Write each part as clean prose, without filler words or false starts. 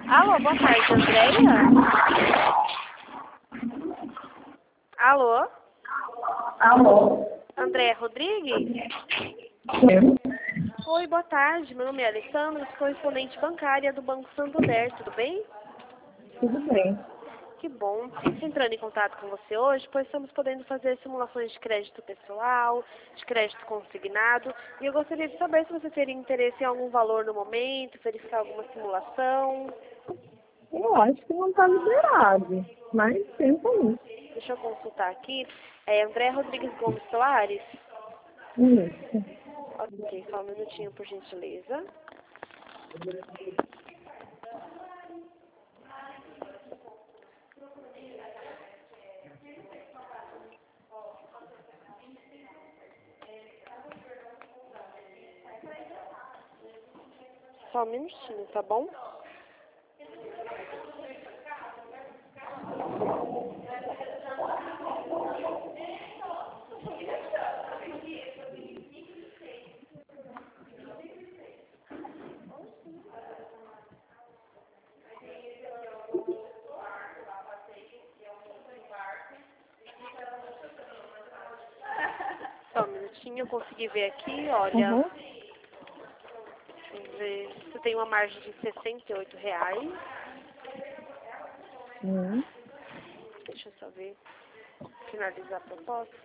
Alô, boa tarde, Andréia? Alô? Alô? Andréia Rodrigues? Sim. Oi, boa tarde. Meu nome é Alessandra, sou correspondente bancária do Banco Santander, tudo bem? Tudo bem. Que bom. Estou entrando em contato com você hoje, pois estamos podendo fazer simulações de crédito pessoal, de crédito consignado, e eu gostaria de saber se você teria interesse em algum valor no momento, verificar alguma simulação. Eu acho que não está liberado, mas tenta aí. Deixa eu consultar aqui. É André Rodrigues Gomes Soares? Isso. Ok, só um minutinho, por gentileza. Só um minutinho, tá bom? Só um minutinho, eu consegui ver aqui, olha. Uhum. Deixa eu ver. Você tem uma margem de R$ 68. Sim. Deixa eu só ver. Finalizar a proposta.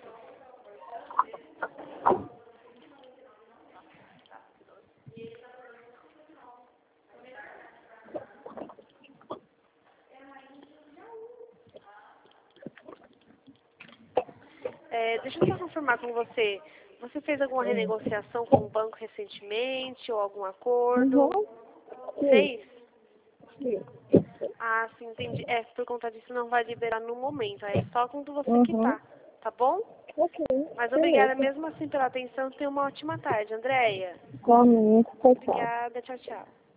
Deixa eu só confirmar com você. Você fez alguma renegociação com o banco recentemente ou algum Uhum. acordo? Sim. Fez? Sim. Ah, sim, entendi. Por conta disso não vai liberar no momento. Aí é só quando você Uhum. quitar, tá bom? Ok. Mas obrigada Beleza. mesmo assim pela atenção. Tenha uma ótima tarde, Andréia. Igualmente, tchau, tchau. Obrigada, tchau, tchau.